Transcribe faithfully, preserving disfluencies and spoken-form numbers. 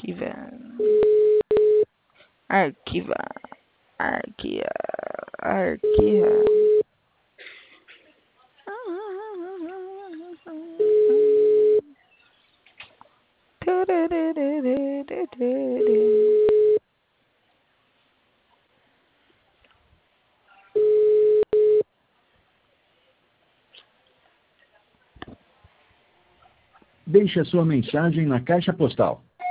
Arquiva. Arquiva. Arquia. Arquia. Deixe a sua mensagem na caixa postal